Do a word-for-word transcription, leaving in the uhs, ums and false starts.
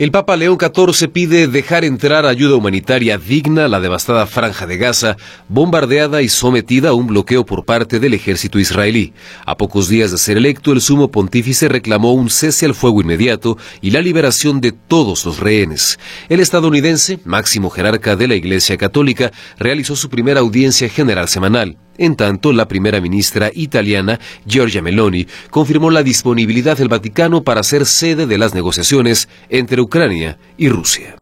El Papa León catorce pide dejar entrar ayuda humanitaria digna a la devastada Franja de Gaza, bombardeada y sometida a un bloqueo por parte del ejército israelí. A pocos días de ser electo, el sumo pontífice reclamó un cese al fuego inmediato y la liberación de todos los rehenes. El estadounidense, máximo jerarca de la Iglesia Católica, realizó su primera audiencia general semanal. En tanto, la primera ministra italiana, Giorgia Meloni, confirmó la disponibilidad del Vaticano para ser sede de las negociaciones entre Ucrania y Rusia.